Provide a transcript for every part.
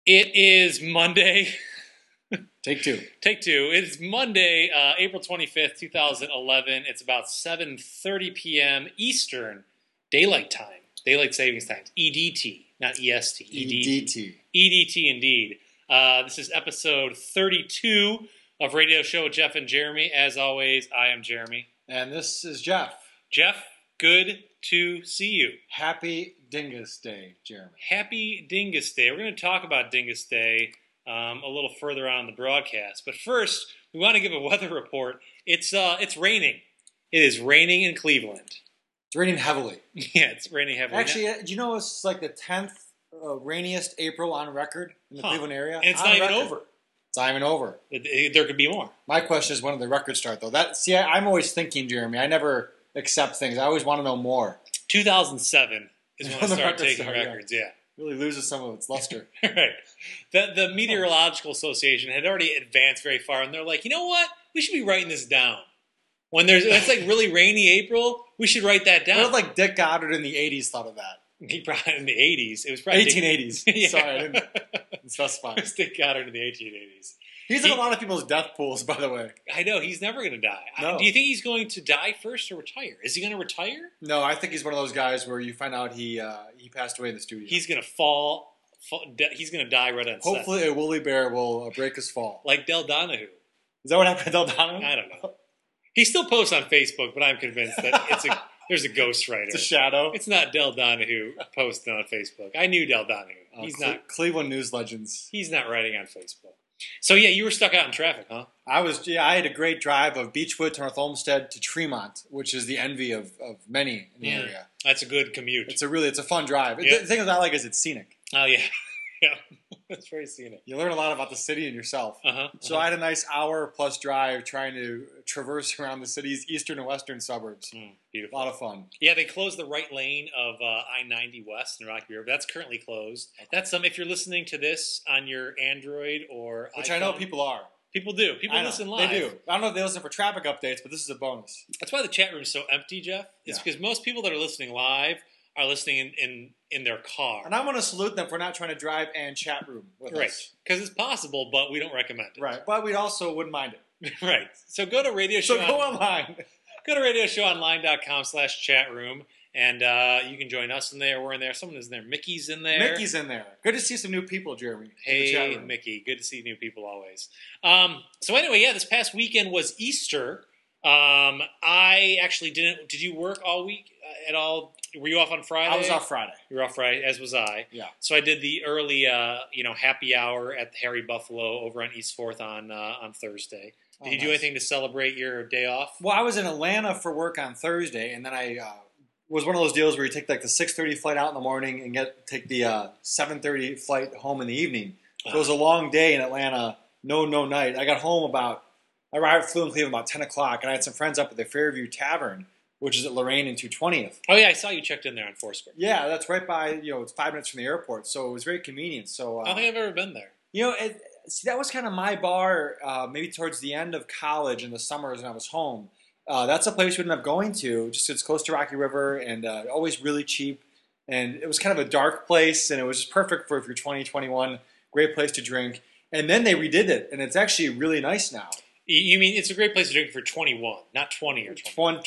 It is Monday. Take two. Take two. It's Monday, April 25th, 2011. It's about 7:30 p.m. Eastern Daylight Time. Daylight Savings Time. EDT, not EST. EDT. EDT indeed. This is episode 32 of Radio Show with Jeff and Jeremy. As always, I am Jeremy. And this is Jeff. Jeff, good to see you. Happy Dingus Day, Jeremy. Happy Dingus Day. We're going to talk about Dingus Day a little further on in the broadcast. But first, we want to give a weather report. It's raining. It is raining in Cleveland. It's raining heavily. Yeah, it's raining heavily. Actually, do you know it's like the 10th rainiest April on record in the Cleveland area? And it's not even over. It's not even over. There could be more. My question is, when did the record start, though? I'm always thinking, Jeremy, I never accept things. I always want to know more. 2007 is when I started taking records, records, yeah. Really loses some of its luster. Right. The Meteorological Association had already advanced very far, and they're like, you know what? We should be writing this down. When it's like really rainy April, we should write that down. What if like Dick Goddard in the 80s thought of that? He probably in the 80s. It was probably 1880s. Yeah. Sorry, I didn't specify. It was Dick Goddard in the 1880s. He's in a lot of people's death pools, by the way. I know, he's never going to die. No. Do you think he's going to die first or retire? Is he going to retire? No, I think he's one of those guys where you find out he passed away in the studio. He's going to fall he's going to die right on set. Hopefully a woolly bear will break his fall. Like Del Donahue. Is that what happened to Del Donahue? I don't know. He still posts on Facebook, but I'm convinced that there's a ghostwriter. It's a shadow. It's not Del Donahue posting on Facebook. I knew Del Donahue. He's not Cleveland News Legends. He's not writing on Facebook. So yeah, you were stuck out in traffic, huh? I had a great drive of Beechwood to North Olmsted to Tremont, which is the envy of many in the area. That's a good commute. It's a fun drive. Yeah. The thing I like is it's scenic. Oh yeah. Yeah. That's very scenic. You learn a lot about the city and yourself. So I had a nice hour plus drive trying to traverse around the city's eastern and western suburbs. Beautiful. A lot of fun. Yeah, they closed the right lane of I-90 West in Rocky River. That's currently closed. That's if you're listening to this on your Android or Which iPhone, I know people are. People do. People listen live. They do. I don't know if they listen for traffic updates, but this is a bonus. That's why the chat room is so empty, Jeff. It's because most people that are listening live are listening in their car. And I want to salute them for not trying to drive and chat room with us. Right. Because it's possible, but we don't recommend it. Right. But we also wouldn't mind it. Right. So go to Radio Show. So go online. Go to radioshowonline.com/chat room, and you can join us in there. We're in there. Someone is in there. Mickey's in there. Mickey's in there. Good to see some new people, Jeremy. Hey, Mickey. Good to see new people always. So anyway, this past weekend was Easter. I actually didn't. Did you work all week at all? Were you off on Friday? I was off Friday. You were off Friday, as was I. Yeah. So I did the early, happy hour at the Harry Buffalo over on East Fourth on Thursday. Did you do anything to celebrate your day off? Well, I was in Atlanta for work on Thursday, and then I was one of those deals where you take like the 6:30 flight out in the morning and take the 7:30 flight home in the evening. So it was a long day in Atlanta, no night. I got home I flew in Cleveland about 10 o'clock, and I had some friends up at the Fairview Tavern, which is at Lorraine and 220th. Oh, yeah, I saw you checked in there on Foursquare. Yeah, that's right by, it's 5 minutes from the airport, so it was very convenient. So I don't think I've ever been there. See, that was kind of my bar maybe towards the end of college in the summers when I was home. That's a place we ended up going to, just it's close to Rocky River and always really cheap. And it was kind of a dark place, and it was just perfect for if you're 20, 21, great place to drink. And then they redid it, and it's actually really nice now. You mean it's a great place to drink for 21, not 20 or 20.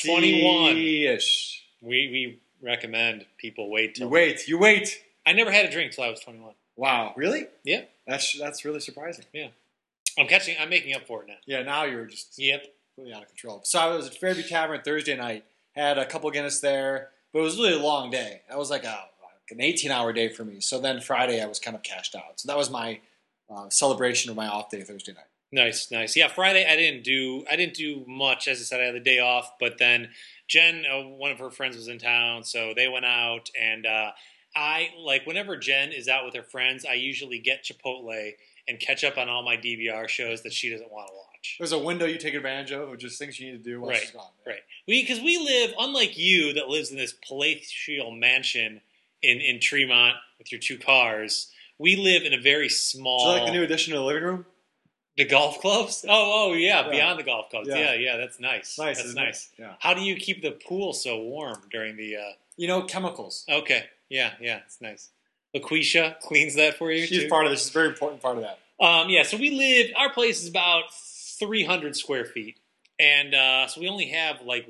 20-ish. We recommend people wait till... You wait. I never had a drink till I was 21. Wow, really? Yeah. That's really surprising. Yeah. I'm making up for it now. Yeah, now you're just really out of control. So I was at Fairview Tavern Thursday night, had a couple Guinness there, but it was really a long day. That was like an 18-hour day for me. So then Friday I was kind of cashed out. So that was my celebration of my off day Thursday night. Nice. Yeah, Friday I didn't do much. As I said, I had the day off, but then Jen, one of her friends was in town, so they went out, and I whenever Jen is out with her friends, I usually get Chipotle and catch up on all my DVR shows that she doesn't want to watch. There's a window you take advantage of just things you need to do while she's gone. Right. Because we live, unlike you that lives in this palatial mansion in Tremont with your two cars, we live in a very small... Do you like the new addition to the living room? The golf clubs? Oh, yeah, beyond the golf clubs. Yeah, that's nice. That's nice. Yeah. How do you keep the pool so warm during the... Chemicals. Okay, yeah, it's nice. LaQuisha cleans that for you. She's too? part of this. She's a very important part of that. Yeah, so we live. Our place is about 300 square feet, and so we only have like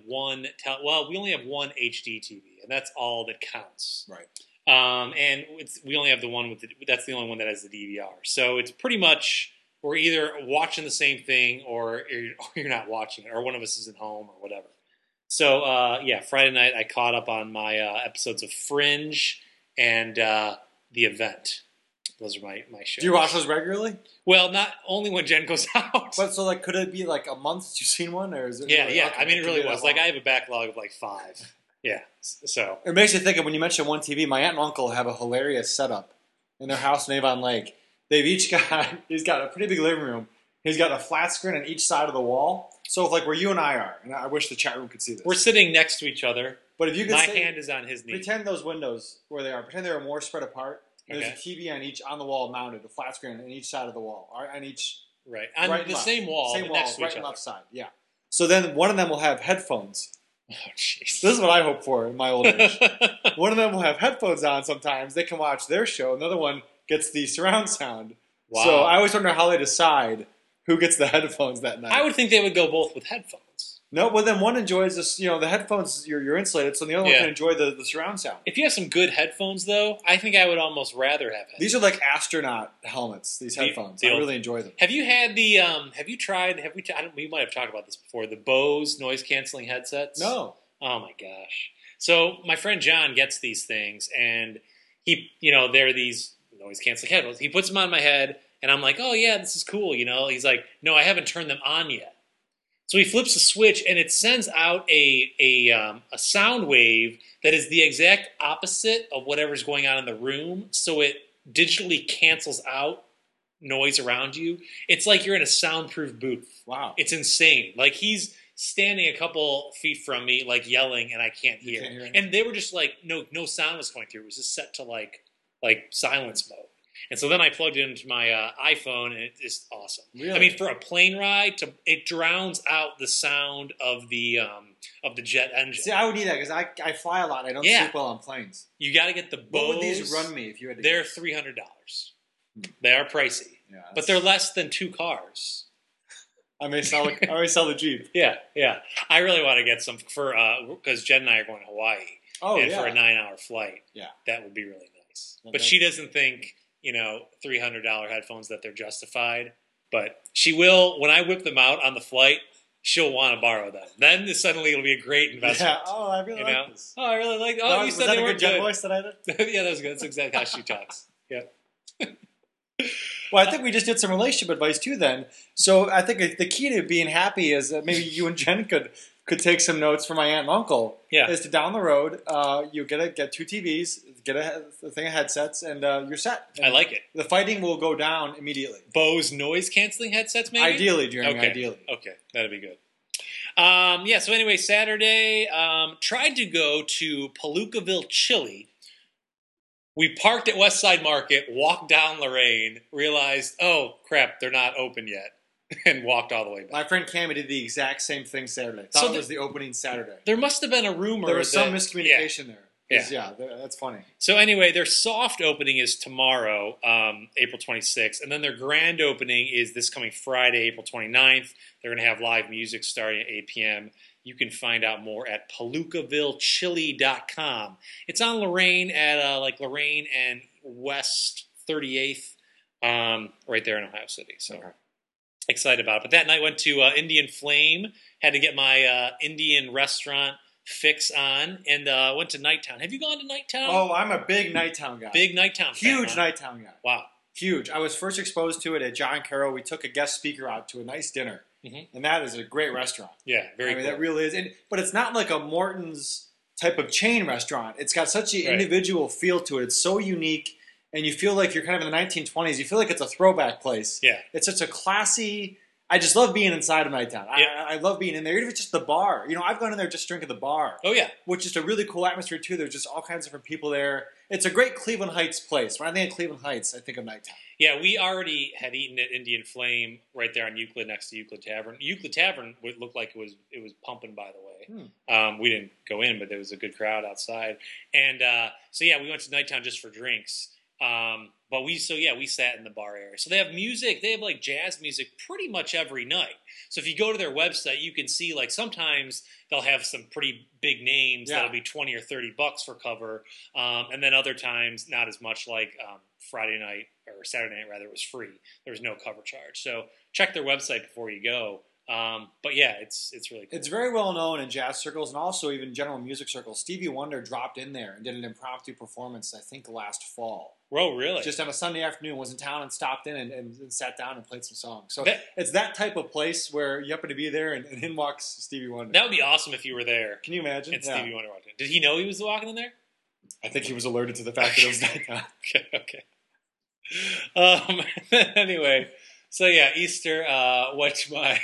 we only have one HD TV, and that's all that counts. Right. And we only have the one that's the only one that has the DVR. So it's pretty much we're either watching the same thing or you're not watching it, or one of us isn't home or whatever. So yeah, Friday night I caught up on my episodes of Fringe and The Event. Those are my shows. Do you watch those regularly? Well, not only when Jen goes out. But so like, could it be like a month since you've seen one, or is it? Yeah, really, yeah. okay, I mean, it really was. long. Like I have a backlog of like 5. Yeah. So It makes you think of when you mention one TV. My aunt and uncle have a hilarious setup in their house in Avon Lake. They've each got. He's got a pretty big living room. He's got a flat screen on each side of the wall. So if like where you and I are, and I wish the chat room could see this. we're sitting next to each other. But if you could My say, hand is on his knee. pretend those windows where they are. Pretend they are more spread apart. There's Okay. a TV on the wall mounted, a flat screen on each side of the wall, or on each Right. On right and the left. same wall, same but wall, next to right each and other. left side. Yeah. So then one of them will have headphones. Oh, jeez. This is what I hope for in my old age. One of them will have headphones on sometimes. They can watch their show. Another one gets the surround sound. Wow. So I always wonder how they decide who gets the headphones that night. I would think they would go both with headphones. No, well then one enjoys this. The headphones you're insulated, so the other one Yeah. can enjoy the surround sound. If you have some good headphones, though, I think I would almost rather have headphones. These are like astronaut helmets. These headphones, I really enjoy them. Have you had the? Have you tried? We might have talked about this before. The Bose noise canceling headsets. No, Oh my gosh! So my friend John gets these things, and he, they're these noise canceling headphones. He puts them on my head, and I'm like, oh yeah, this is cool. He's like, no, I haven't turned them on yet. So he flips the switch, and it sends out a sound wave that is the exact opposite of whatever's going on in the room. So it digitally cancels out noise around you. It's like you're in a soundproof booth. wow. It's insane. Like he's standing a couple feet from me, like yelling, and I can't hear. Can't hear anything. And they were just like, no sound was coming through. It was just set to like silence mode. And so then I plugged it into my iPhone, and it's awesome. Really? I mean, for a plane ride, it drowns out the sound of the jet engine. See, I would need that because I fly a lot. I don't Yeah. sleep well on planes. You got to get the Bose. What would these run me if you had to? They're $300. They are pricey, Yeah, but they're less than 2 cars. I may sell the Jeep. Yeah. I really want to get some for because Jen and I are going to Hawaii, Oh and yeah. for a 9-hour flight, Yeah. that would be really nice. That But makes- she doesn't think $300 headphones that they're justified. But she will when I whip them out on the flight. She'll want to borrow them. Then suddenly it'll be a great investment. Yeah. Oh, I really like this. Oh, I really like. Oh, That you was said that they a were good Jen good. voice that I did? Yeah, that was good. That's exactly how she talks. Yeah. Well, I think we just did some relationship advice too. Then, so I think the key to being happy is that maybe you and Jen could take some notes from my aunt and uncle. Yeah. Is to down the road, you get 2 TVs, get a thing of headsets, and you're set. And I like it. The fighting will go down immediately. Bose noise canceling headsets, maybe. Ideally, Jeremy. Okay. Ideally. Okay, that'd be good. Yeah. So anyway, Saturday, tried to go to Palookaville Chili. We parked at West Side Market, walked down Lorraine, realized, oh crap, they're not open yet, and walked all the way back. My friend Cammy did the exact same thing Saturday. So Thought it was the opening Saturday. There must have been a rumor. There was some that- miscommunication there. Yeah. Yeah, that's funny. So anyway, their soft opening is tomorrow, April 26th, and then their grand opening is this coming Friday, April 29th. They're going to have live music starting at 8 p.m. You can find out more at PalookavilleChili.com. It's on Lorraine at Lorraine and West 38th, right there in Ohio City. So Okay. excited about it. But that night went to Indian Flame, had to get my Indian restaurant fix on, and went to Nighttown. Have you gone to Nighttown? Oh, I'm a big Nighttown guy. Big Nighttown fan, Huge huh? Nighttown guy. Wow. Huge. I was first exposed to it at John Carroll. We took a guest speaker out to a nice dinner, and that is a great restaurant. Yeah, very cool. That really is. But it's not like a Morton's type of chain restaurant. It's got such an Right. individual feel to it. It's so unique, and you feel like you're kind of in the 1920s. You feel like it's a throwback place. Yeah. It's such a classy. I just love being inside of Nighttown. Yeah. I love being in there, even if it's just the bar. I've gone in there just drinking the bar. Oh, yeah. Which is a really cool atmosphere too. There's just all kinds of different people there. It's a great Cleveland Heights place. When I think of Cleveland Heights, I think of Nighttown. Yeah, we already had eaten at Indian Flame right there on Euclid next to Euclid Tavern. Euclid Tavern looked like it was pumping, by the way. We didn't go in, but there was a good crowd outside. And so, yeah, we went to Nighttown just for drinks. But we sat in the bar area. So they have music. They have like jazz music pretty much every night. So if you go to their website, you can see like sometimes they'll have some pretty big names that'll be $20 or $30 for cover, and then other times not as much. Like Friday night or Saturday night rather, it was free. There was no cover charge. So check their website before you go. But yeah, it's really cool. It's very well known in jazz circles and also even general music circles. Stevie Wonder dropped in there and did an impromptu performance, I think, last fall. Oh, really? Just on a Sunday afternoon, was in town and stopped in and sat down and played some songs. So it's that type of place where you happen to be there and in walks Stevie Wonder. That would be awesome if you were there. Can you imagine? And Stevie Wonder walked in. Did he know he was walking in there? I think he was alerted to the fact that it was nighttime. Okay. Anyway, so yeah, Easter. What's my?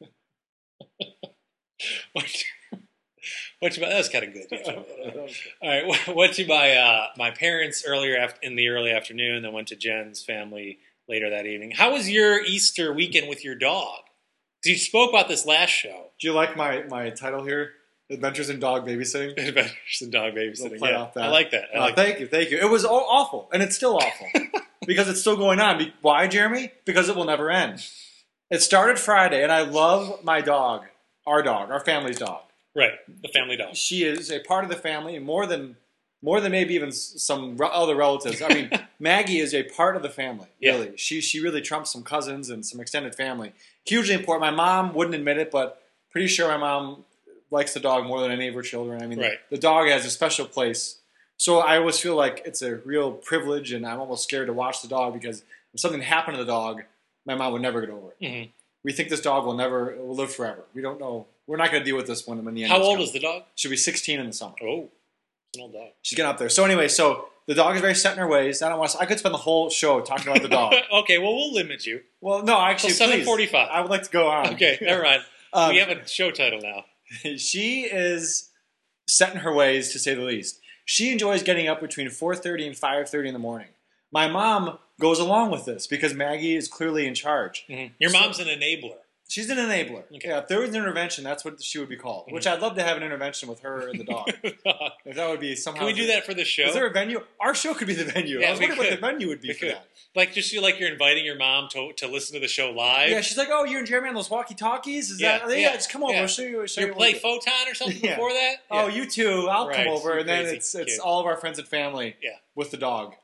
That was kind of good. All right, went to my parents in the early afternoon, then went to Jen's family later that evening. How was your Easter weekend with your dog? Because you spoke about this last show. Do you like my title here? Adventures in Dog Babysitting? Adventures in Dog Babysitting, yeah. That. I like that. Thank you. It was awful, and it's still awful. Because it's still going on. Why, Jeremy? Because it will never end. It started Friday, and I love my dog, our family's dog. Right, the family dog. She is a part of the family, more than maybe even some other relatives. I mean, Maggie is a part of the family, really. Yeah. She really trumps some cousins and some extended family. Hugely important. My mom wouldn't admit it, but pretty sure my mom likes the dog more than any of her children. I mean, the dog has a special place. So I always feel like it's a real privilege, and I'm almost scared to watch the dog because if something happened to the dog, my mom would never get over it. Mm-hmm. We think this dog will live forever. We don't know. We're not going to deal with this when the end. How old is the dog? She'll be 16 in the summer. Oh, it's an old dog. She's getting up there. So anyway, the dog is very set in her ways. I could spend the whole show talking about the dog. Okay, well, we'll limit you. Well, no, actually, 7:45. I would like to go on. Okay, never mind. We have a show title now. She is set in her ways, to say the least. She enjoys getting up between 4:30 and 5:30 in the morning. My mom goes along with this because Maggie is clearly in charge. Mm-hmm. Your mom's an enabler. She's an enabler. Okay. Yeah, if there was an intervention, that's what she would be called. Mm-hmm. Which I'd love to have an intervention with her and the dog. If that would be somehow. Can we do that for the show? Is there a venue? Our show could be the venue. Yeah, I was wondering what the venue would be for that. Like, just feel like you're inviting your mom to listen to the show live. Yeah, she's like, "Oh, you and Jeremy on those walkie-talkies? Is that? Yeah, just come over. I'll show you. You play Photon or something before that? Yeah. Oh, you too. I'll come over, and then it's all of our friends and family. Yeah. With the dog.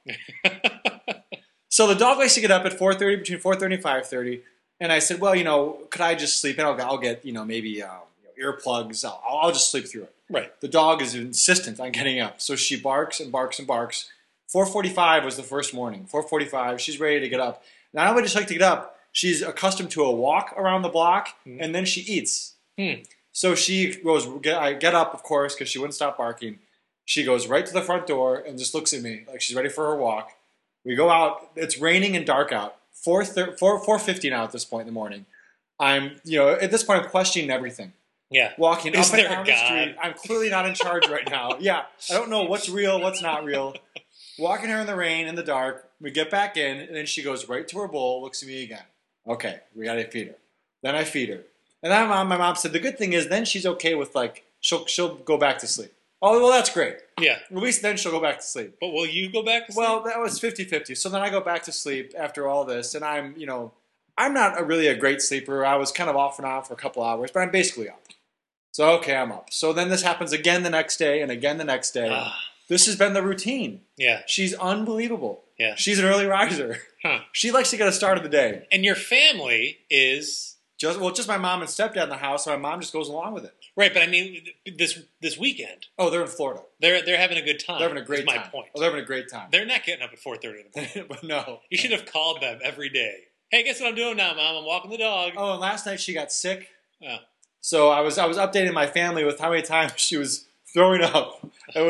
So the dog likes to get up at 4:30, between 4:30 and 5:30. And I said, well, could I just sleep? And I'll get, maybe earplugs. I'll just sleep through it. Right. The dog is insistent on getting up. So she barks and barks and barks. 4:45 was the first morning. 4:45, she's ready to get up. Not only does she like to get up, she's accustomed to a walk around the block, and then she eats. So she goes, I get up, of course, because she wouldn't stop barking. She goes right to the front door and just looks at me like she's ready for her walk. We go out. It's raining and dark out. 4:50 now at this point in the morning. I'm, at this point I'm questioning everything. Yeah. Walking up and down the street. I'm clearly not in charge right now. Yeah. I don't know what's real, what's not real. Walking her in the rain, in the dark. We get back in, and then she goes right to her bowl, looks at me again. Okay, we got to feed her. Then I feed her. And then my mom said, the good thing is then she's okay with, she'll go back to sleep. Oh, well, that's great. Yeah. At least then she'll go back to sleep. But will you go back to sleep? Well, that was 50-50. So then I go back to sleep after all this, and I'm not really a great sleeper. I was kind of off and on for a couple hours, but I'm basically up. So, okay, I'm up. So then this happens again the next day and again the next day. This has been the routine. Yeah. She's unbelievable. Yeah. She's an early riser. Huh. She likes to get a start of the day. And your family is... Just my mom and stepdad in the house, so my mom just goes along with it. Right, but I mean, this weekend. Oh, they're in Florida. They're having a good time. They're having a great time. That's my point. Oh, they're having a great time. They're not getting up at 4:30 in the morning. But no. You should have called them every day. Hey, guess what I'm doing now, Mom? I'm walking the dog. Oh, and last night she got sick. Oh. So I was updating my family with how many times she was throwing up.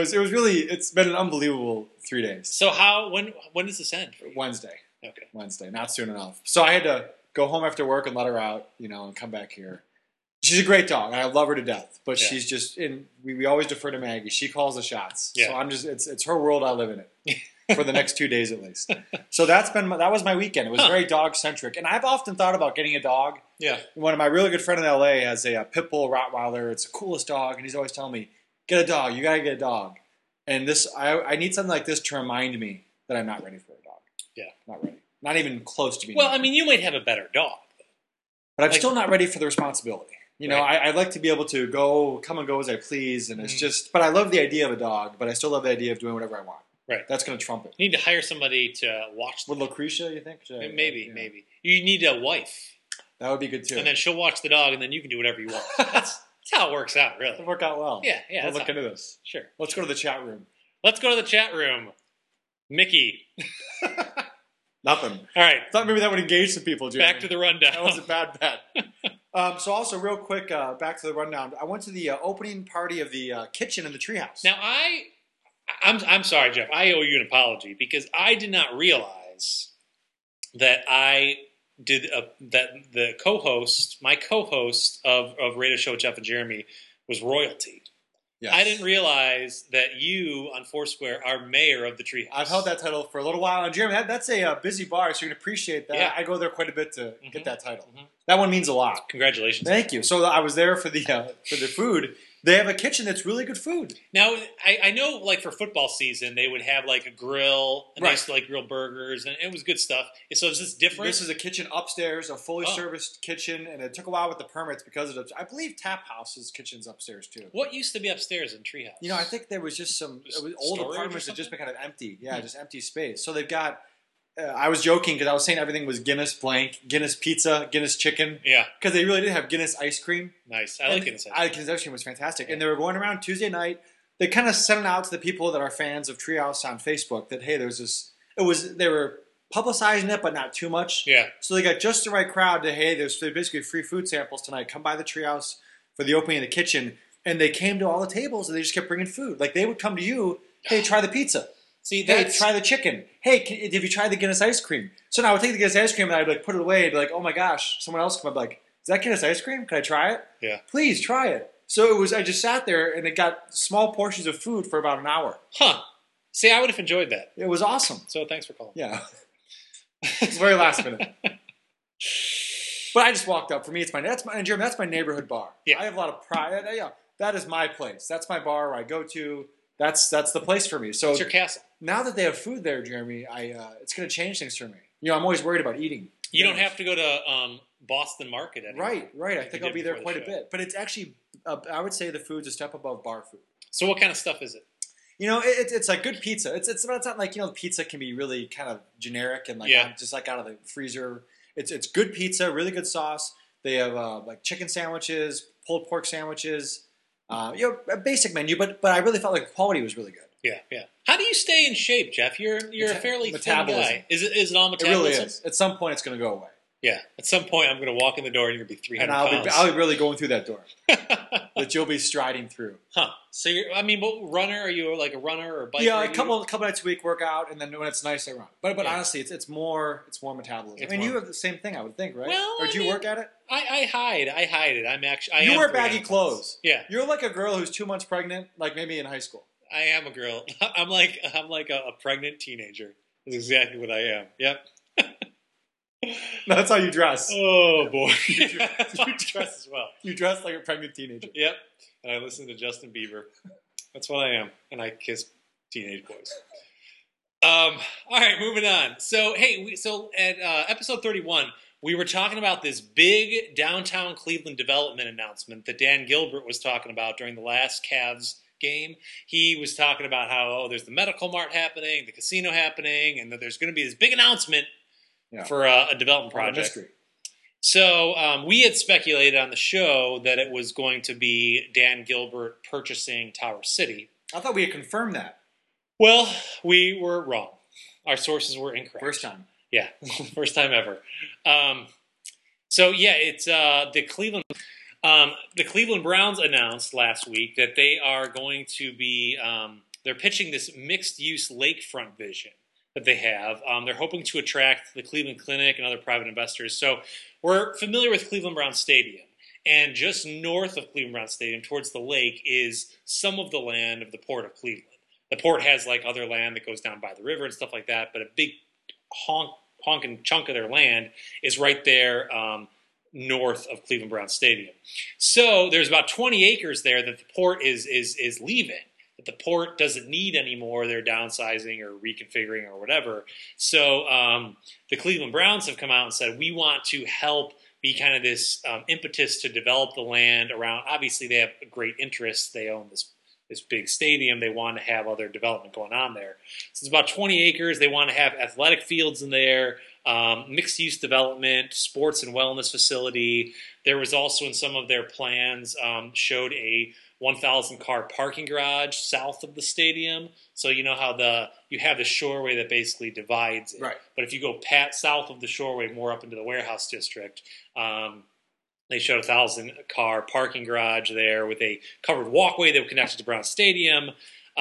It's been an unbelievable 3 days. So when does this end for you? Wednesday. Okay. Wednesday, not soon enough. So I had to go home after work and let her out, and come back here. She's a great dog, and I love her to death. But she's just we always defer to Maggie. She calls the shots. Yeah. So I'm just it's her world. I live in it for the next 2 days at least. So that was my weekend. It was very dog centric, and I've often thought about getting a dog. Yeah. One of my really good friend in LA has a pit bull Rottweiler. It's the coolest dog, and he's always telling me, "Get a dog. You gotta get a dog." And I need something like this to remind me that I'm not ready for a dog. Yeah. Not ready. Not even close to being Well, ready. I mean, you might have a better dog. But I'm like- still not ready for the responsibility. You know, Right. I'd like to be able to come and go as I please, and it's just. But I love the idea of a dog, but I still love the idea of doing whatever I want. Right. That's going to trump it. You need to hire somebody to watch the With Lucretia, you think? Maybe. You need a wife. That would be good too. And then she'll watch the dog, and then you can do whatever you want. That's how it works out, really. It'll work out well. Yeah. We'll that's look into this. Sure. Let's go to the chat room. Let's go to the chat room. Mickey. Nothing. All right. Thought maybe that would engage some people, Jeremy. Back to the rundown. That was a bad bet. So also, real quick, back to the rundown. I went to the opening party of the kitchen in the treehouse. Now, I'm sorry, Jeff. I owe you an apology because I did not realize that my co-host of Radio Show with Jeff and Jeremy was royalty. Yes. I didn't realize that you on Foursquare are mayor of the Treehouse. I've held that title for a little while, and Jeremy, that's a busy bar, so you can appreciate that. Yeah. I go there quite a bit to get that title. That one means a lot. Congratulations. Thank you. So I was there for the food. They have a kitchen that's really good food. Now, I know, like, for football season, they would have, like, a grill, and they Right. used to, like, grill burgers, and it was good stuff. So is this different? This is a kitchen upstairs, a fully serviced kitchen, and it took a while with the permits because of it. I believe Tap House's kitchen's upstairs, too. What used to be upstairs in Treehouse? You know, I think there was just some old storage apartments or that just been something? kind of empty. Yeah, just empty space. So they've got. I was joking because I was saying everything was Guinness blank, Guinness pizza, Guinness chicken. Yeah. Because they really did have Guinness ice cream. Nice. I like Guinness. Guinness ice cream was fantastic. And they were going around Tuesday night. They kind of sent it out to the people that are fans of Treehouse on Facebook that, hey, there's this. They were publicizing it, but not too much. Yeah. So they got just the right crowd to, hey, there's basically free food samples tonight. Come by the Treehouse for the opening of the kitchen. And they came to all the tables and they just kept bringing food. Like they would come to you, hey, try the pizza. See, Hey, try the chicken. Hey, have you tried the Guinness ice cream? So now I would take the Guinness ice cream and I'd like put it away and be like, oh my gosh, someone else come up like, is that Guinness ice cream? Can I try it? Yeah. Please try it. So I just sat there and it got small portions of food for about an hour. Huh. See, I would have enjoyed that. It was awesome. So thanks for calling. Yeah. It's very last minute. But I just walked up. For me, Jeremy, that's my neighborhood bar. Yeah. I have a lot of pride. Yeah, that is my place. That's my bar where I go to. That's the place for me. So It's your castle. now that they have food there, Jeremy, it's going to change things for me. You know, I'm always worried about eating. You don't have to go to Boston Market anymore. Right. I think I'll be there before quite the a bit. But it's actually, I would say the food's a step above bar food. So what kind of stuff is it? You know, it's like good pizza. It's not like, you know, pizza can be really kind of generic and like just like out of the freezer. It's good pizza, really good sauce. They have like chicken sandwiches, pulled pork sandwiches. You know, a basic menu, but I really felt like the quality was really good. Yeah. How do you stay in shape, Jeff? You're a fairly thin Metabolism. guy. Is it all It metabolism? really is. At some point, it's going to go away, Yeah. At some point, I'm going to walk in the door and you're going to be 300 and pounds. I'll be really going through that door that you'll be striding through. Huh. So what runner? Are you like a runner or a biker? Yeah, a couple nights a week workout, and then when it's nice, I run. But honestly, it's more metabolism. It's I mean, more- you have the same thing, I would think, right? Well, or do you work at it? I hide it. I'm actually. You wear baggy clothes. Yeah. You're like a girl who's 2 months pregnant, like maybe in high school. I am a girl. I'm like a pregnant teenager. That's exactly what I am. Yep. That's how you dress. Oh boy. You dress as well. You dress like a pregnant teenager. Yep. And I listen to Justin Bieber. That's what I am. And I kiss teenage boys. All right, moving on. So, hey, at episode 31, we were talking about this big downtown Cleveland development announcement that Dan Gilbert was talking about during the last Cavs game. He was talking about how, there's the medical mart happening, the casino happening, and that there's going to be this big announcement for a development project. Mystery. So we had speculated on the show that it was going to be Dan Gilbert purchasing Tower City. I thought we had confirmed that. Well, we were wrong. Our sources were incorrect. First time. Yeah, first time ever. It's the Cleveland Browns announced last week that they are going to be they're pitching this mixed-use lakefront vision that they have. They're hoping to attract the Cleveland Clinic and other private investors. So we're familiar with Cleveland Browns Stadium. And just north of Cleveland Browns Stadium, towards the lake, is some of the land of the Port of Cleveland. The port has like other land that goes down by the river and stuff like that, but a big honking chunk of their land is right there north of Cleveland Browns Stadium. So there's about 20 acres there that the port is leaving. The the port doesn't need anymore. They're downsizing or reconfiguring or whatever. So the Cleveland Browns have come out and said, we want to help be kind of this impetus to develop the land around. Obviously, they have a great interest. They own this big stadium. They want to have other development going on there. So it's about 20 acres. They want to have athletic fields in there, mixed-use development, sports and wellness facility. There was also in some of their plans showed a 1,000-car parking garage south of the stadium. So you know how you have the shoreway that basically divides it. Right. But if you go south of the shoreway, more up into the warehouse district, they showed a 1,000-car parking garage there with a covered walkway that would connect to Brown Stadium.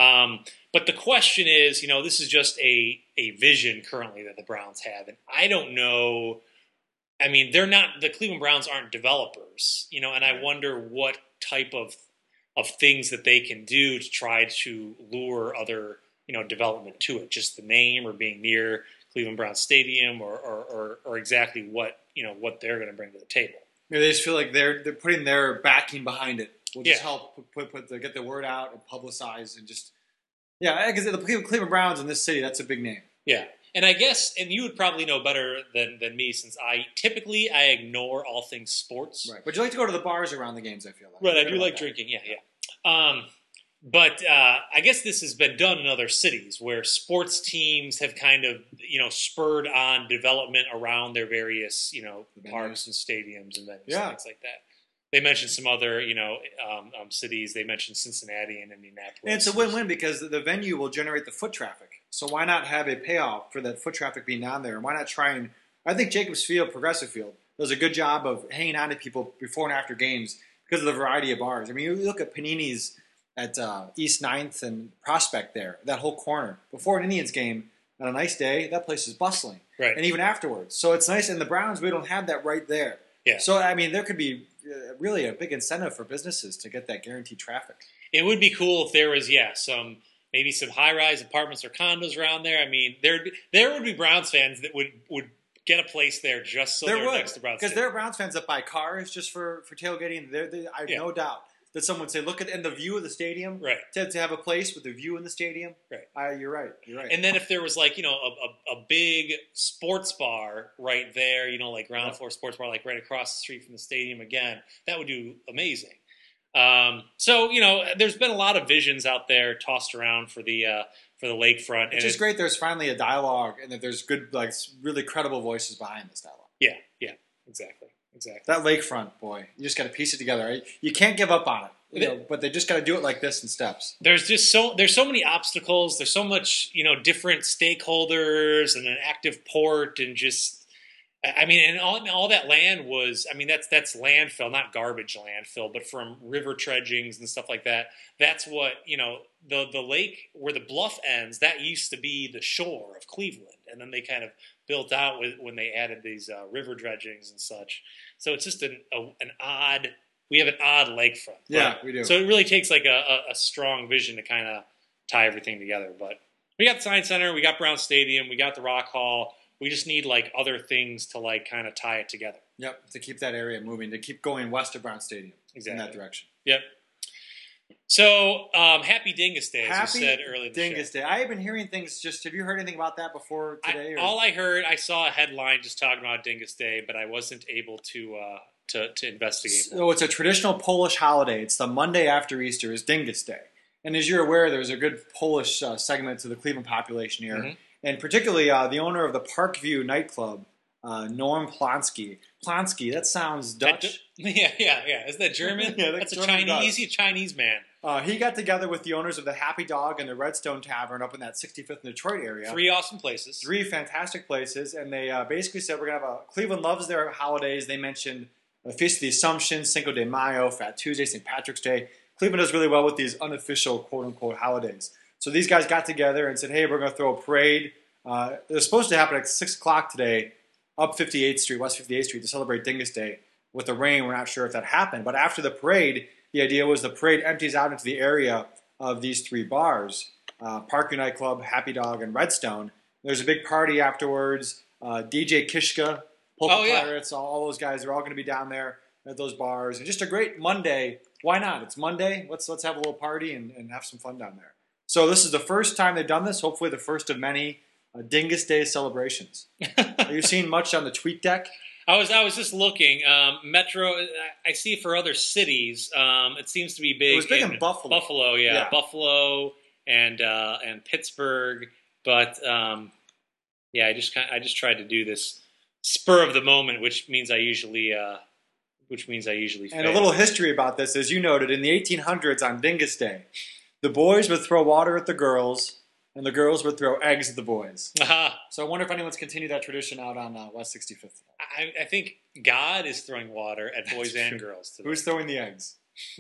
But the question is, this is just a vision currently that the Browns have, and I don't know. I mean, the Cleveland Browns aren't developers, and I wonder what type of things that they can do to try to lure other, development to it. Just the name or being near Cleveland Browns Stadium or exactly what they're going to bring to the table. Maybe they just feel like they're putting their backing behind it. Will just help get the word out and publicize and just because the Cleveland Browns in this city, that's a big name. Yeah, and I guess, and you would probably know better than me, since I ignore all things sports. Right, but you like to go to the bars around the games. I feel like right. I do like drinking. Yeah. But I guess this has been done in other cities where sports teams have kind of, spurred on development around their various, parks and stadiums and venues, things like that. They mentioned some other, cities. They mentioned Cincinnati and Indianapolis. And it's a win-win because the venue will generate the foot traffic. So why not have a payoff for that foot traffic being down there? And why not try and – I think Jacobs Field, Progressive Field, does a good job of hanging on to people before and after games because of the variety of bars. I mean, you look at Panini's at East 9th and Prospect there, that whole corner. Before an Indians game, on a nice day, that place is bustling. Right. And even afterwards. So it's nice. And the Browns, we don't have that right there. Yeah. So, I mean, there could be really a big incentive for businesses to get that guaranteed traffic. It would be cool if there was, maybe some high-rise apartments or condos around there. I mean, there would be Browns fans that would get a place there just so they're next to Browns. Because there are Browns fans that buy cars just for tailgating. I have no doubt that someone would say, look at the view of the stadium. Right. To have a place with a view in the stadium. Right. You're right. And then if there was a big sports bar right there, like ground floor sports bar, like right across the street from the stadium again, that would do amazing. So there's been a lot of visions out there tossed around for the lakefront. Which is great. There's finally a dialogue, and that there's good, really credible voices behind this dialogue. Yeah, exactly. That lakefront, boy, you just got to piece it together. Right? You can't give up on it, but they just got to do it like this in steps. There's so many obstacles. There's so much different stakeholders and an active port and just. I mean, and all that land was, that's landfill, not garbage landfill, but from river dredgings and stuff like that. That's what, the lake where the bluff ends, that used to be the shore of Cleveland. And then they kind of built out when they added these river dredgings and such. So it's just we have an odd lakefront. Yeah, we do. So it really takes a strong vision to kind of tie everything together. But we got the Science Center, we got Brown Stadium, we got the Rock Hall. We just need other things to kind of tie it together. Yep, to keep that area moving, to keep going west of Brown Stadium in that direction. Yep. So happy Dingus Day, as you said earlier. Dingus Day. I have been hearing things. Have you heard anything about that before today? All I heard, I saw a headline just talking about Dingus Day, but I wasn't able to investigate. So it's a traditional Polish holiday. It's the Monday after Easter is Dingus Day, and as you're aware, there's a good Polish segment to the Cleveland population here. Mm-hmm. And particularly the owner of the Parkview nightclub, Norm Plonsky. Plonsky, that sounds Dutch. Yeah. Isn't that German? Yeah, that's a Chinese man. He got together with the owners of the Happy Dog and the Redstone Tavern up in that 65th and Detroit area. 3 awesome places. 3 fantastic places. And they basically said, we're going to have Cleveland loves their holidays. They mentioned the Feast of the Assumption, Cinco de Mayo, Fat Tuesday, St. Patrick's Day. Cleveland does really well with these unofficial quote-unquote holidays. So these guys got together and said, hey, we're going to throw a parade. It was supposed to happen at 6 o'clock today up 58th Street, West 58th Street, to celebrate Dingus Day. With the rain, we're not sure if that happened. But after the parade, the idea was the parade empties out into the area of these 3 bars, Parkview Nightclub, Happy Dog, and Redstone. There's a big party afterwards. DJ Kishka, Polka Pirates, all those guys are all going to be down there at those bars. And just a great Monday. Why not? It's Monday. Let's have a little party and have some fun down there. So this is the first time they've done this. Hopefully, the first of many Dingus Day celebrations. Have you seen much on the tweet deck? I was just looking. Metro, I see for other cities. It seems to be big. It was big in Buffalo. Buffalo, yeah. Buffalo and Pittsburgh. But yeah, I just tried to do this spur of the moment, which means I usually fail. And a little history about this, as you noted, in the 1800s on Dingus Day, the boys would throw water at the girls, and the girls would throw eggs at the boys. So I wonder if anyone's continued that tradition out on West 65th. I think God is throwing water at boys and girls today. Who's throwing the eggs?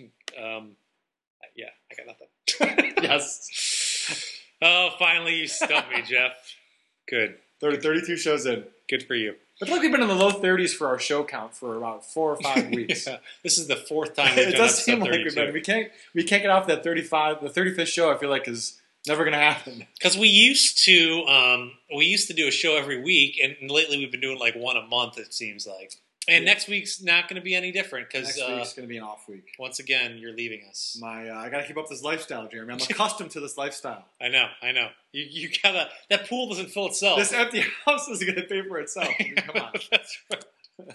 Yeah, I got nothing. Yes. Oh, finally you stumped me, Jeff. Good. 32 shows in. Good for you. I feel like we've been in the low 30s for our show count for about 4 or 5 weeks. Yeah. This is the fourth time we've it done does seem episode like 32. we can't get off that 35. The 35th show, I feel like, is never going to happen. Because we used to do a show every week, and lately we've been doing like one a month. It seems like, and next week's not going to be any different because next week's going to be an off week. Once again, you're leaving us. I got to keep up this lifestyle, Jeremy. I'm accustomed to this lifestyle. I know. You gotta. That pool doesn't fill itself. This empty house is going to pay for itself. I mean, come on. That's right.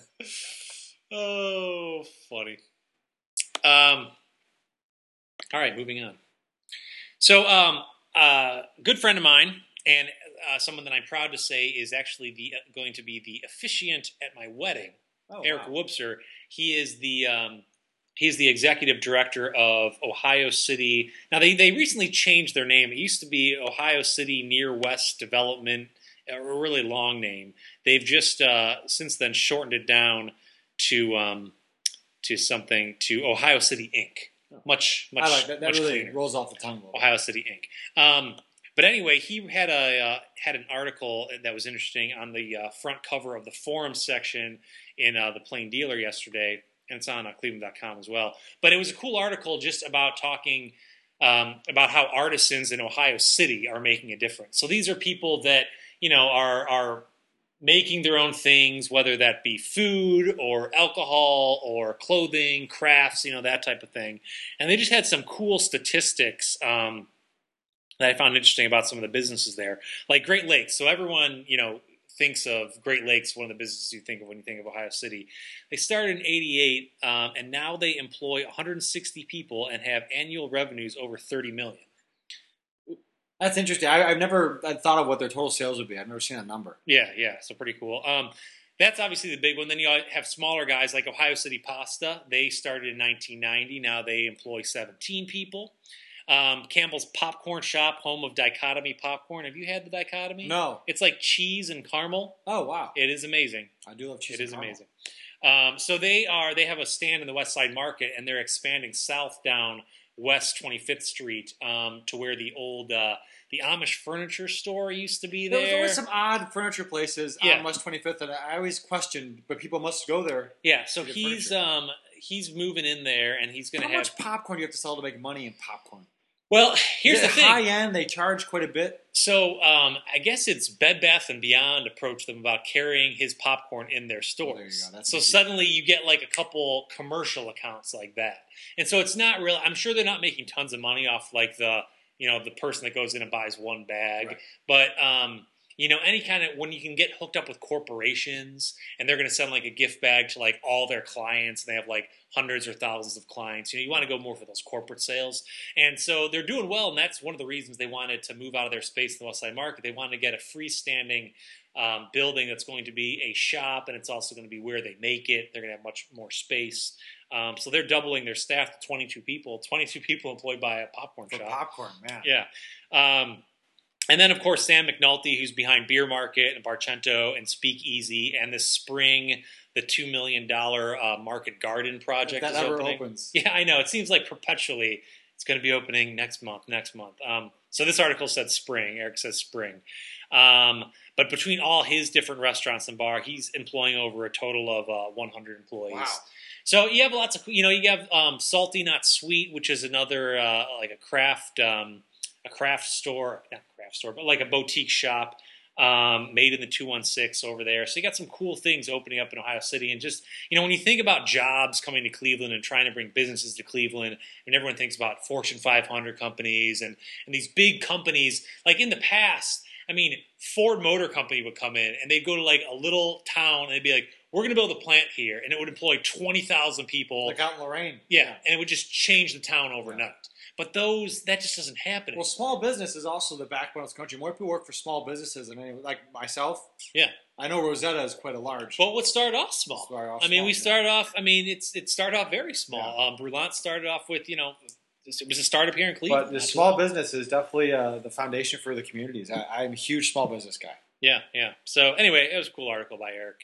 Oh, funny. All right, moving on. So, good friend of mine, and someone that I'm proud to say is actually going to be the officiant at my wedding. Oh, Eric wow. Wubser. He is the executive director of Ohio City. Now they recently changed their name. It used to be Ohio City Near West Development, a really long name. They've just since then shortened it down to Ohio City Inc. Much I like that. That much really cleaner. rolls off the tongue a little. Ohio City Inc. But anyway, he had an article that was interesting on the front cover of the forum section in the Plain Dealer yesterday, and it's on Cleveland.com as well. But it was a cool article just about talking about how artisans in Ohio City are making a difference. So these are people that are making their own things, whether that be food or alcohol or clothing, crafts, that type of thing. And they just had some cool statistics that I found interesting about some of the businesses there, like Great Lakes. So everyone, thinks of Great Lakes, one of the businesses you think of when you think of Ohio City. They started in '88, and now they employ 160 people and have annual revenues over $30 million. That's interesting. I've never thought of what their total sales would be. I've never seen that number. Yeah, so pretty cool. That's obviously the big one. Then you have smaller guys like Ohio City Pasta. They started in 1990. Now they employ 17 people. Campbell's Popcorn Shop, home of Dichotomy Popcorn. Have you had the Dichotomy? No. It's like cheese and caramel. Oh, wow. It is amazing. I do love cheese. It is amazing. So they have a stand in the West Side Market, and they're expanding south down West 25th Street to where the old the Amish furniture store used to be there. There was always some odd furniture places on West 25th, and I always questioned, but people must go there. Yeah, so he's moving in there, and he's going to have... How much popcorn do you have to sell to make money in popcorn? Well, here's the thing. High end, they charge quite a bit. So I guess it's Bed Bath & Beyond approached them about carrying his popcorn in their stores. There you go. That's so suddenly you get like a couple commercial accounts like that. And so it's not real. I'm sure they're not making tons of money off like the person that goes in and buys one bag. Right. But any kind of, when you can get hooked up with corporations and they're going to send like a gift bag to like all their clients, and they have like hundreds or thousands of clients, you want to go more for those corporate sales. And so they're doing well, and that's one of the reasons they wanted to move out of their space in the West Side Market. They wanted to get a freestanding building that's going to be a shop, and it's also going to be where they make it. They're going to have much more space. So they're doubling their staff to 22 people. 22 people employed by a popcorn shop. Popcorn, man. Yeah. And then, of course, Sam McNulty, who's behind Beer Market and Barcento and Speakeasy, and this spring, the $2 million Market Garden project that is ever opening. Opens. Yeah, I know. It seems like perpetually it's going to be opening next month. So this article said spring. Eric says spring. But between all his different restaurants and bar, he's employing over a total of 100 employees. Wow. So you have lots of, you have Salty Not Sweet, which is another like a craft store, not craft store, but like a boutique shop Made in the 216 over there. So you got some cool things opening up in Ohio City. And just, when you think about jobs coming to Cleveland and trying to bring businesses to Cleveland, and everyone thinks about Fortune 500 companies and these big companies, like in the past, Ford Motor Company would come in and they'd go to like a little town and they'd be like, we're going to build a plant here. And it would employ 20,000 people. Like out in Lorraine. Yeah. And it would just change the town overnight. Yeah. But that just doesn't happen anymore. Well, small business is also the backbone of this country. More people work for small businesses than anyone, like myself. Yeah. I know Rosetta is quite a large. But what started off small? We started off, it started off very small. Yeah. Brulant started off with, it was a startup here in Cleveland. But the small business is definitely the foundation for the communities. I'm a huge small business guy. Yeah, yeah. So anyway, it was a cool article by Eric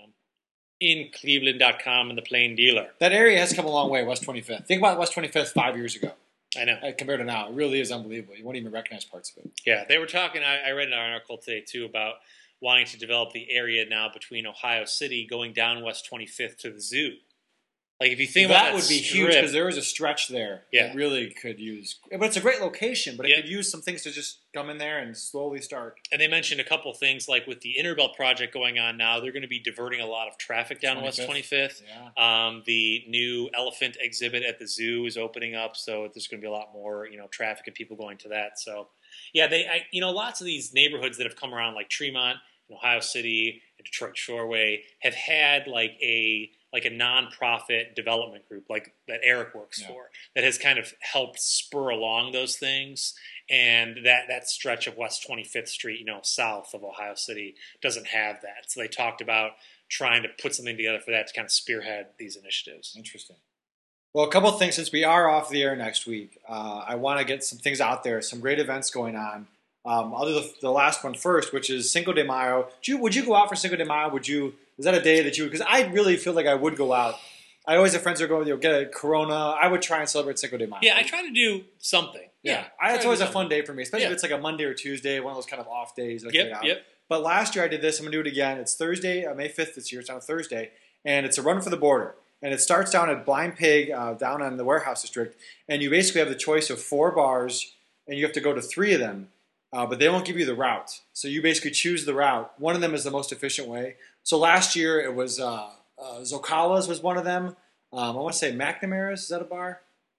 in Cleveland.com and the Plain Dealer. That area has come a long way, West 25th. Think about West 25th 5 years ago. I know. Compared to now, it really is unbelievable. You won't even recognize parts of it. Yeah, they were talking, I read an article today, too, about wanting to develop the area now between Ohio City going down West 25th to the zoo. Like, if you think about that would be huge, because there is a stretch there that really could use. But it's a great location, but it could use some things to just come in there and slowly start. And they mentioned a couple things, like with the Interbelt project going on now, they're going to be diverting a lot of traffic down West 25th. Yeah. The new elephant exhibit at the zoo is opening up, so there's going to be a lot more, traffic and people going to that. So, yeah, lots of these neighborhoods that have come around, like Tremont, and Ohio City, and Detroit Shoreway, have had like a nonprofit development group like that Eric works for that has kind of helped spur along those things. And that stretch of West 25th Street, south of Ohio City, doesn't have that. So they talked about trying to put something together for that to kind of spearhead these initiatives. Interesting. Well, a couple of things since we are off the air next week. I want to get some things out there, some great events going on. I'll do the last one first, which is Cinco de Mayo. Would you go out for Cinco de Mayo? Is that a day that you would? Because I really feel like I would go out. I always have friends who go, get a Corona. I would try and celebrate Cinco de Mayo. Yeah, I try to do something. Yeah. It's always a fun day for me, especially if it's like a Monday or Tuesday, one of those kind of off days. Yep. But last year I did this. I'm going to do it again. It's Thursday, May 5th this year. It's on a Thursday. And it's a run for the border. And it starts down at Blind Pig, down on the Warehouse District. And you basically have the choice of 4 bars, and you have to go to 3 of them. But they won't give you the route. So you basically choose the route. One of them is the most efficient way. So last year it was Zocala's was one of them. I want to say McNamara's. Is that a bar?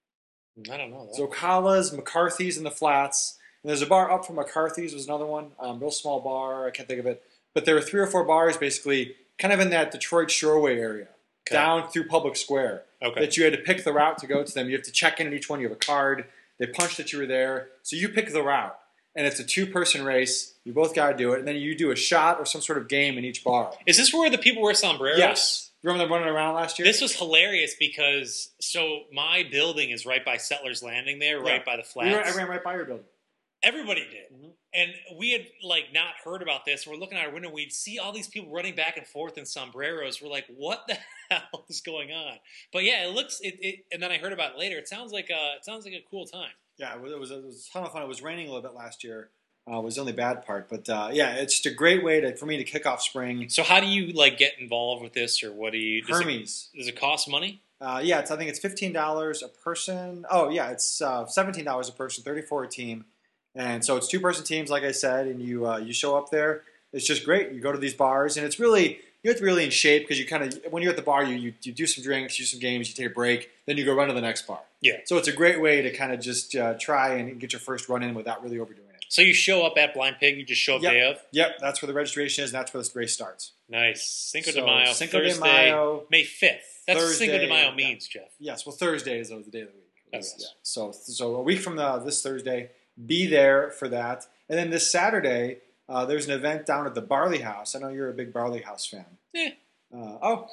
I don't know. Zocala's, McCarthy's in the Flats. And there's a bar up from McCarthy's was another one. Real small bar. I can't think of it. But there were 3 or 4 bars basically kind of in that Detroit Shoreway area. Okay. Down through Public Square. Okay. That you had to pick the route to go to them. You have to check in at each one. You have a card. They punch that you were there. So you pick the route. And it's a 2-person race. You both got to do it. And then you do a shot or some sort of game in each bar. Is this where the people wear sombreros? Yes. Remember them running around last year? This was hilarious because, my building is right by Settlers Landing there, right by the Flats. I ran right by your building. Everybody did. Mm-hmm. And we had, not heard about this. We're looking out our window. We'd see all these people running back and forth in sombreros. We're like, what the hell is going on? But yeah, it looks, and then I heard about it later. It sounds like a cool time. Yeah, it was a ton of fun. It was raining a little bit last year. Was the only bad part. But, it's just a great way for me to kick off spring. So how do you, get involved with this, or what do you... Hermes. Does it cost money? I think it's $15 a person. Oh, yeah, it's $17 a person, $34 a team. And so it's 2-person teams, like I said, and you show up there. It's just great. You go to these bars, and it's really... You have to be really in shape because you kind of, when you're at the bar, you do some drinks, you do some games, you take a break, then you go run to the next bar. Yeah. So it's a great way to kind of just try and get your first run in without really overdoing it. So you show up at Blind Pig, you just show up day of? Yep, that's where the registration is, and that's where the race starts. Nice. Cinco de Mayo, Cinco Thursday, de Mayo, May 5th. That's Thursday, what Cinco de Mayo means, Jeff. Yes, well, Thursday is the day of the week. Yes. Yeah. So a week from this Thursday, be there for that. And then this Saturday, there's an event down at the Barley House. I know you're a big Barley House fan. Yeah. Wow.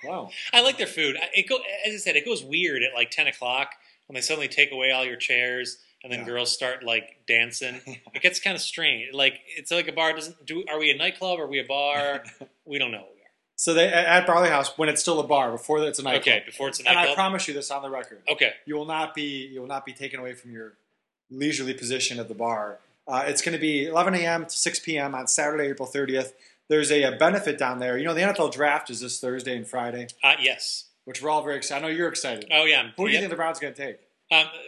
I like their food. As I said, it goes weird at 10 o'clock when they suddenly take away all your chairs and then girls start dancing. It gets kind of strange. It's like a bar. Are we a nightclub? Are we a bar? We don't know what we are. So at Barley House, when it's still a bar, before it's a nightclub. Okay, before it's a nightclub. And I promise you this on the record. Okay. You will not be taken away from your leisurely position at the bar. It's going to be 11 a.m. to 6 p.m. on Saturday, April 30th. There's a benefit down there. The NFL draft is this Thursday and Friday. Yes. Which we're all very excited. I know you're excited. Oh, yeah. Who do you think the Browns are going to take?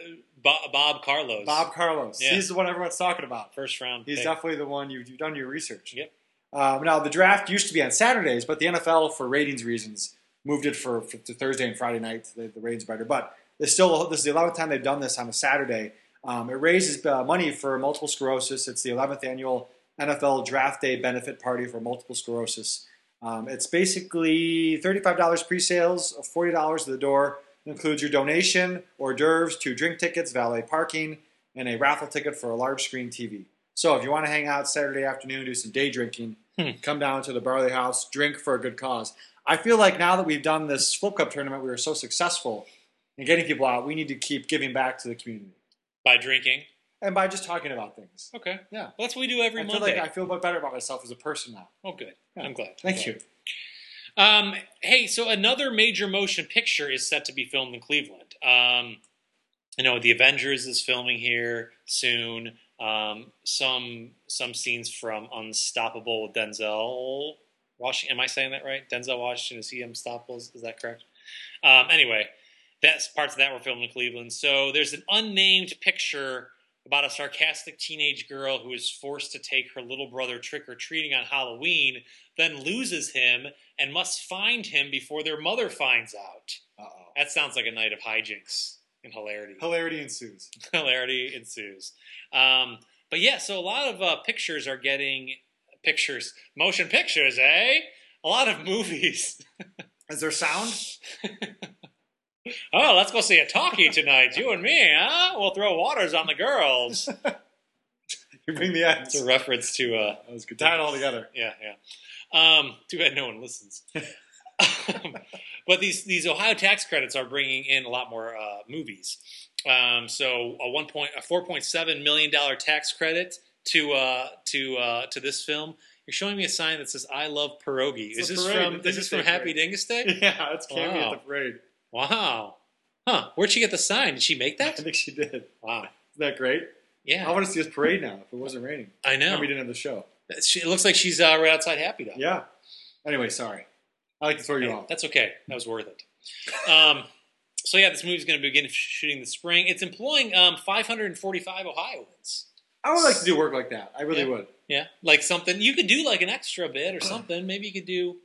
Bob Carlos. Bob Carlos. Yeah. He's the one everyone's talking about. First round. He's pick. definitely the one you've done your research. Yep. Now, the draft used to be on Saturdays, but the NFL, for ratings reasons, moved it to Thursday and Friday night. The ratings better. But this is the 11th time they've done this on a Saturday. It raises money for multiple sclerosis. It's the 11th annual NFL Draft Day benefit party for multiple sclerosis. It's basically $35 pre-sales, $40 at the door. It includes your donation, hors d'oeuvres, 2 drink tickets, valet parking, and a raffle ticket for a large screen TV. So if you want to hang out Saturday afternoon, do some day drinking, come down to the Barley House, drink for a good cause. I feel like now that we've done this Flip Cup tournament, we were so successful in getting people out, we need to keep giving back to the community. By drinking? And by just talking about things. Okay. Yeah. Well, that's what we do every Monday. Monday. I feel better about myself as a person now. Oh, good. Yeah. I'm glad. Thank you. Hey, so another major motion picture is set to be filmed in Cleveland. The Avengers is filming here soon. Some scenes from Unstoppable with Denzel Washington. Am I saying that right? Denzel Washington, is he Unstoppable? Is that correct? Anyway, parts of that were filmed in Cleveland. So there's an unnamed picture about a sarcastic teenage girl who is forced to take her little brother trick-or-treating on Halloween, then loses him and must find him before their mother finds out. Uh-oh. That sounds like a night of hijinks and hilarity. Hilarity ensues. Hilarity ensues. But yeah, so a lot of pictures are getting pictures. Motion pictures, eh? A lot of movies. Is there sound? Oh, let's go see a talkie tonight. You and me, huh? We'll throw waters on the girls. You bring the ends. It's a reference to... that was good. Tie it all together. Yeah. Too bad no one listens. But these Ohio tax credits are bringing in a lot more movies. So a $4.7 million tax credit to this film. You're showing me a sign that says "I love pierogi." Is this from Happy Dingus Day? Yeah, it's Cammy at the parade. Wow. Huh. Where'd she get the sign? Did she make that? I think she did. Wow. Isn't that great? Yeah. I want to see this parade now if it wasn't raining. I know. We didn't have the show. It looks like she's right outside Happy Dog. Yeah. Anyway, sorry. I like to throw you off. That's okay. That was worth it. So yeah, this movie's going to begin shooting this spring. It's employing 545 Ohioans. I would like to do work like that. I really would. Yeah, like something you could do, like an extra bit or something. Maybe you could do.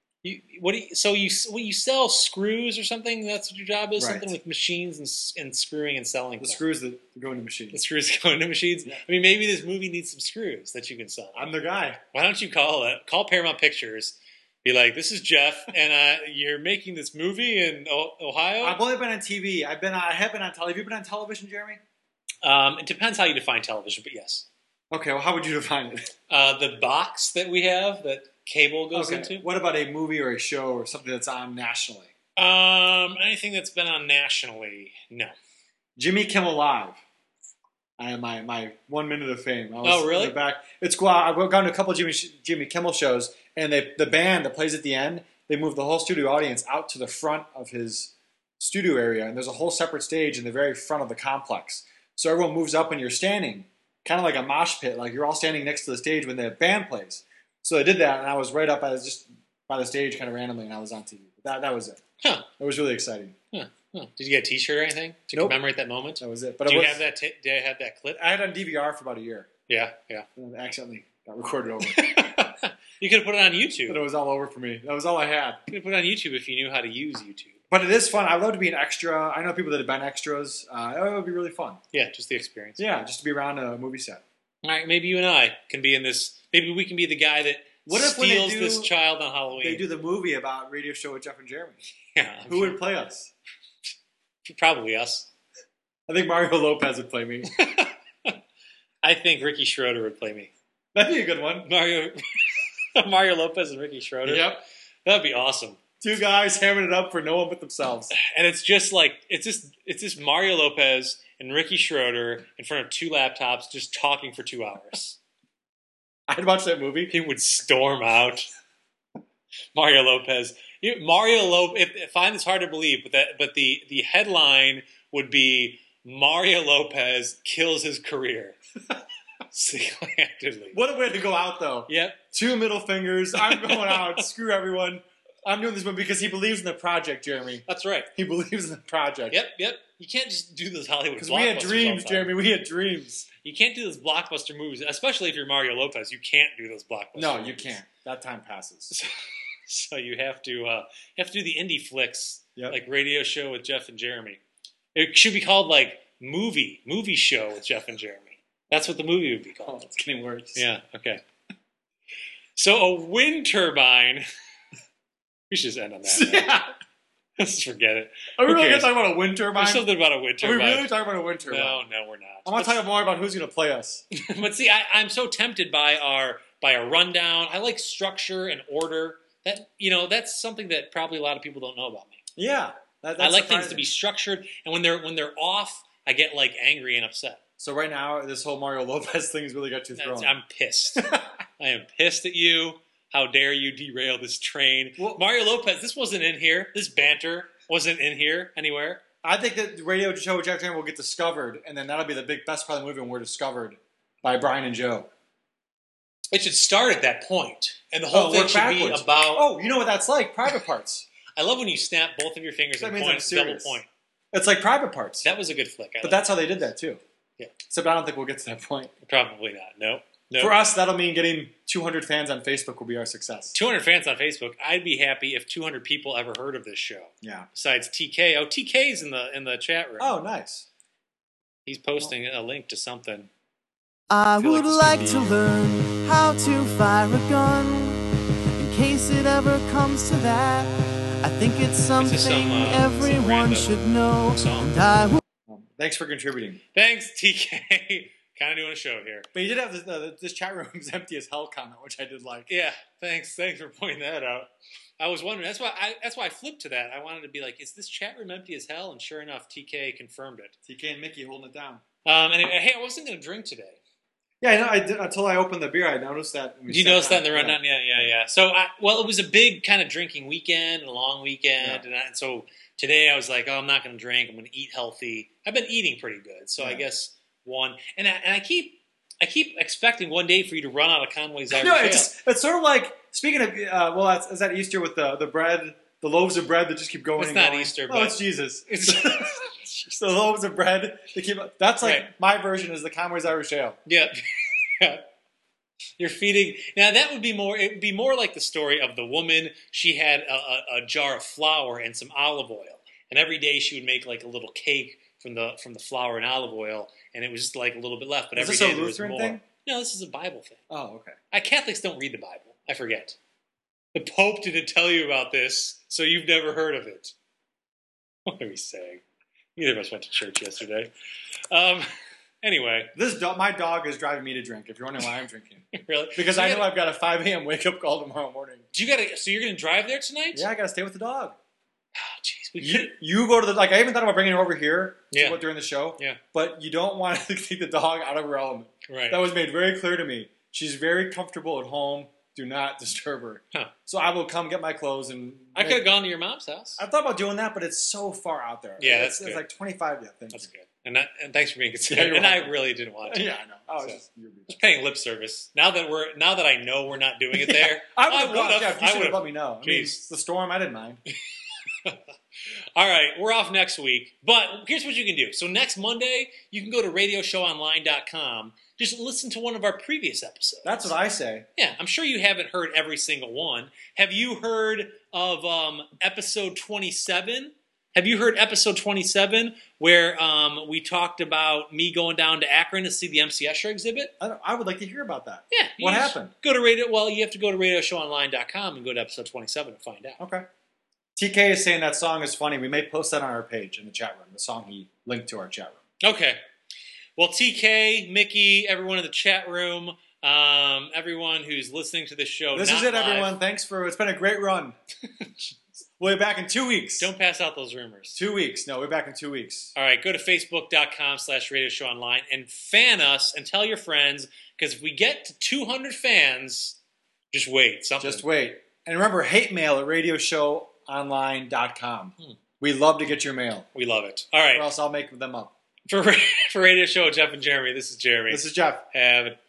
You sell screws or something? That's what your job is. Right. Something with machines and screwing and selling. The screws that go into machines. The screws go into machines. Yeah. I mean, maybe this movie needs some screws that you can sell. I'm the guy. Why don't you call Paramount Pictures? Be like, this is Jeff, and you're making this movie in Ohio. I've only been on TV. I have been on television. Have you been on television, Jeremy? It depends how you define television, but yes. Okay, well, how would you define it? The box that we have that cable goes into. What about a movie or a show or something that's on nationally? Anything that's been on nationally, no. Jimmy Kimmel Live. I have my 1 minute of fame. Really? In the back. It's cool. I've gone to a couple of Jimmy Kimmel shows, and the band that plays at the end, they move the whole studio audience out to the front of his studio area, and there's a whole separate stage in the very front of the complex. So everyone moves up and you're standing, kind of like a mosh pit, like you're all standing next to the stage when the band plays. So I did that, and I was right up. I was just by the stage kind of randomly, and I was on TV. That was it. Huh. It was really exciting. Huh. Did you get a T-shirt or anything to commemorate that moment? That was it. But Do you have that? Did I have that clip? I had it on DVR for about a year. Yeah. And I accidentally got recorded over. You could have put it on YouTube. But it was all over for me. That was all I had. You could have put it on YouTube if you knew how to use YouTube. But it is fun. I'd love to be an extra. I know people that have been extras. It would be really fun. Yeah, just the experience. Yeah, just to be around a movie set. All right, maybe you and I can be in this. Maybe we can be the guy that steals this child on Halloween. They do the movie about Radio Show with Jeff and Jeremy. Yeah. Who would play us? Probably us. I think Mario Lopez would play me. I think Ricky Schroeder would play me. That'd be a good one. Mario Lopez and Ricky Schroeder. Yep. That'd be awesome. Two guys hammering it up for no one but themselves. And it's just Mario Lopez and Ricky Schroeder in front of two laptops just talking for 2 hours. I'd watch that movie. He would storm out. Mario Lopez. I find this hard to believe, but the headline would be Mario Lopez kills his career. Single-handedly. What a way to go out, though. Yep. 2 middle fingers. I'm going out. Screw everyone. I'm doing this one because he believes in the project, Jeremy. That's right. He believes in the project. Yep. You can't just do those Hollywood blockbusters. Because we had dreams, all the time. Jeremy. We had dreams. You can't do those blockbuster movies, especially if you're Mario Lopez. You can't do those blockbuster. No, movies. you can't. That time passes. So you have to do the indie flicks, Yep. like Radio Show with Jeff and Jeremy. It should be called like movie show with Jeff and Jeremy. That's what the movie would be Oh, called. it's getting worse. Yeah. Okay. So a wind turbine. We should just end on that. Yeah. Let's just forget it. Are we Who really going cares? to talk about a wind turbine? There's something about a wind Are we turbine. really talking about a wind turbine? No, we're not. I want to talk more about who's going to play us. But see, I'm so tempted by our rundown. I like structure and order. That's something that probably a lot of people don't know about me. Yeah. That's I like things surprising. to be structured, and when they're off, I get like angry and upset. So right now, this whole Mario Lopez thing has really got you thrown. I'm pissed. I am pissed at you. How dare you derail this train? Well- Mario Lopez, this wasn't in here. This banter wasn't in here anywhere. I think that the radio show with Jeff Jeremy will get discovered, and then that'll be the best part of the movie when we're discovered by Brian and Joe. It should start at that point, and the whole thing work should backwards. be about. Oh, you know what that's like? Private parts. I love when you snap both of your fingers That and means point, I'm serious. double point. It's like Private Parts. That was a good flick. But that's how they did that, too. Yeah. Except I don't think we'll get to that point. Probably not. No. For us, that'll mean getting 200 fans on Facebook will be our success. 200 fans on Facebook. I'd be happy if 200 people ever heard of this show. Yeah. Besides TK. Oh, TK's in the chat room. Oh, nice. He's posting a link to something. I feel like would this like could to learn how to fire a gun. In case it ever comes to that, I think it's something some everyone random should know. song. And I would Thanks for contributing. Thanks, TK. Kind of doing a show here. But you did have this chat room is empty as hell comment, which I did like. Yeah, thanks for pointing that out. I was wondering. That's why I flipped to that. I wanted to be like, is this chat room empty as hell? And sure enough, TK confirmed it. TK and Mickey holding it down. Anyway, hey, I wasn't going to drink today. Yeah, I know. I did, until I opened the beer, I noticed that. Did you notice that in the rundown? Yeah. So, it was a big kind of drinking weekend, a long weekend, and so today I was like, I'm not going to drink. I'm going to eat healthy. I've been eating pretty good, so I guess one. And I keep expecting one day for you to run out of Conway's Irish No, Ale. it's sort of like, speaking of, is that Easter with the bread, the loaves of bread that just keep going It's and not going? Easter, Oh, but it's Jesus. It's the loaves of bread that keep. That's like Right. my version is the Conway's Irish Ale. Yeah. You're feeding. Now that would be more. It would be more like the story of the woman. She had a jar of flour and some olive oil, and every day she would make like a little cake from the flour and olive oil, and it was just like a little bit left. But Is every this a day there was Lutheran more. thing? No, this is a Bible thing. Oh, okay. Catholics don't read the Bible. I forget. The Pope didn't tell you about this, so you've never heard of it. What are we saying? Neither of us went to church yesterday. Anyway, My dog is driving me to drink. If you're wondering why I'm drinking, really? because So I you know I've got a 5 a.m. wake up call tomorrow morning. So you're gonna drive there tonight? Yeah, I got to stay with the dog. Oh, jeez. You go to the I even thought about bringing her over here Yeah. during the show. Yeah. But you don't want to take the dog out of her element. Right. That was made very clear to me. She's very comfortable at home. Do not disturb her. Huh. So I will come get my clothes and. I could have gone to your mom's house. I thought about doing that, but it's so far out there. Yeah, it's good. like 25. Yeah, thank That's you. good. And thanks for being Yeah, considerate. you're And I welcome. really didn't want to. Yeah, I know. I was So. just you're Just paying lip service. Now that I know we're not doing it there. I would have gone. would've- Jeff, you I should have would've. let me know. I mean, Jeez. the storm, I didn't mind. All right, we're off next week. But here's what you can do. So next Monday, you can go to radioshowonline.com. Just listen to one of our previous episodes. That's what I say. Yeah, I'm sure you haven't heard every single one. Have you heard of episode 27? Have you heard episode 27 where we talked about me going down to Akron to see the MC Escher exhibit? I would like to hear about that. Yeah. What you just happened? Go to radio. Well, you have to go to radioshowonline.com and go to episode 27 to find out. Okay. TK is saying that song is funny. We may post that on our page in the chat room. The song he linked to our chat room. Okay. Well, TK, Mickey, everyone in the chat room, everyone who's listening to this show. This not is it, live, everyone. It's been a great run. We'll be back in 2 weeks. Don't pass out those rumors. 2 weeks. No, we're back in 2 weeks. All right, go to facebook.com/radio show online and fan us and tell your friends, because if we get to 200 fans, just wait. Just wait. And remember, hate mail at radioshowonline.com. We love to get your mail. We love it. All right. Or else I'll make them up. For Radio Show, Jeff and Jeremy, this is Jeremy. This is Jeff. Have a